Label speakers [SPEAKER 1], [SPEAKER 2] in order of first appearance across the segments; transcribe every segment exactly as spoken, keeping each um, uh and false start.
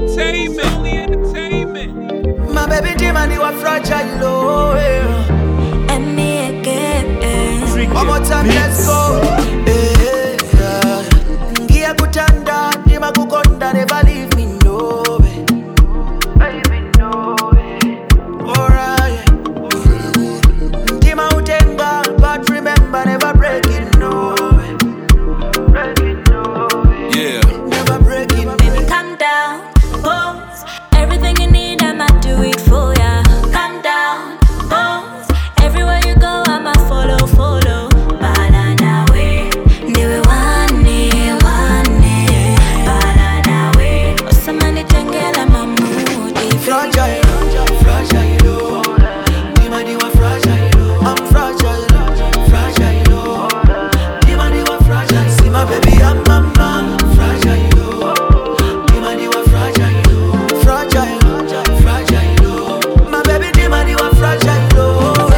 [SPEAKER 1] entertainment. Only entertainment.
[SPEAKER 2] My baby Timani was fragile, oh yeah.
[SPEAKER 3] And me again.
[SPEAKER 2] One more time, let's go. Hey, yeah. Ngia kutanda, nima kukonda, never leave me, no way. Baby, no way. Alright. Ntima utenga, but remember, never break it, no way. Break it, no way.
[SPEAKER 1] Yeah.
[SPEAKER 2] Never break it,
[SPEAKER 3] Baby, calm down, pause. Everything you need, I'ma do it for ya. Calm down, pause. Everywhere you go, I'ma follow, follow. Banana way, do it one day, one day. Banana way, osamani tengela mamudi.
[SPEAKER 2] fragile, fragile, oh. Timani was fragile, oh. I'm fragile, fragile, oh. Timani was fragile. See my baby, I'm mama, fragile, oh. Timani was fragile, oh. Fragile, fragile, oh. My baby, Timani was fragile, oh.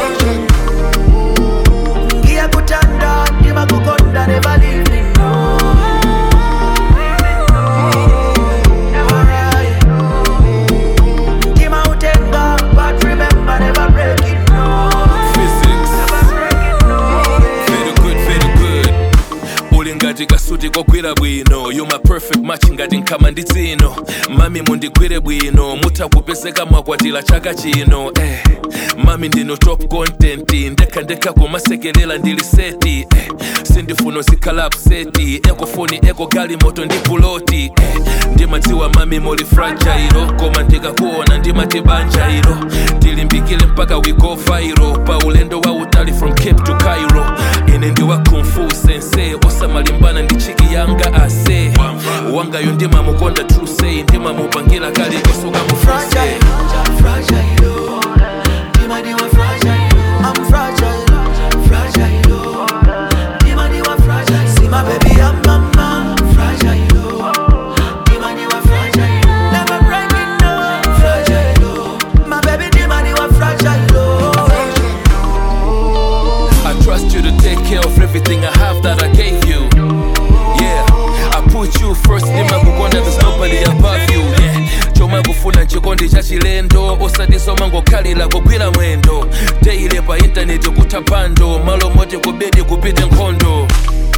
[SPEAKER 2] Ngia kutanda, nima kukonda, never leave me, no. Alright. Ntima utenga, but remember, never break it, no.
[SPEAKER 1] Physics.
[SPEAKER 2] Never break it, no.
[SPEAKER 1] Very good, very good. Uli ngati kasuti kogwira bwino. You my perfect match ngati nkama ndi dzino. Mami mundigwire bwino. Mutakupezeka mwakwatira chaka chino. Eh. Mami ndino top content. Ndeka ndeka kumasekelela ndili seti. Eh. Sindifuno zikhala upseti. Eko phone, eko gali moto ndi puloti. Eh. Ndimadziwa mami muli fragile. Koma ndikakuona ndimati banja ilo. Tilimbikile mpaka we go viral. Pa ulendo wa utali from Cape to Cairo. Ine ndiwa kung fu sensei. Osamalimbana ndi chiki yanga ase. Wanga yo ndima mukonda true say. Ndima mupangira kali kosuka mu
[SPEAKER 2] Fragile, fragile, oh. Timani was fragile, I'm fragile, fragile, oh. Timani was fragile. See my baby, I'm mama, fragile, oh. Timani was fragile, never break it, no. Fragile, oh. My baby, Timani was fragile, oh.
[SPEAKER 1] I trust you to take care of everything I have that I gave you. Yeah, I put you first. Ndima kukonda, there's nobody above you. Yeah, choma kufuna chikondi cha chilendo. Osadisoma ngokhalira kugwira mwendo. Daily pa internet kutha bando. Malo mote kubedi kupite nkhondo.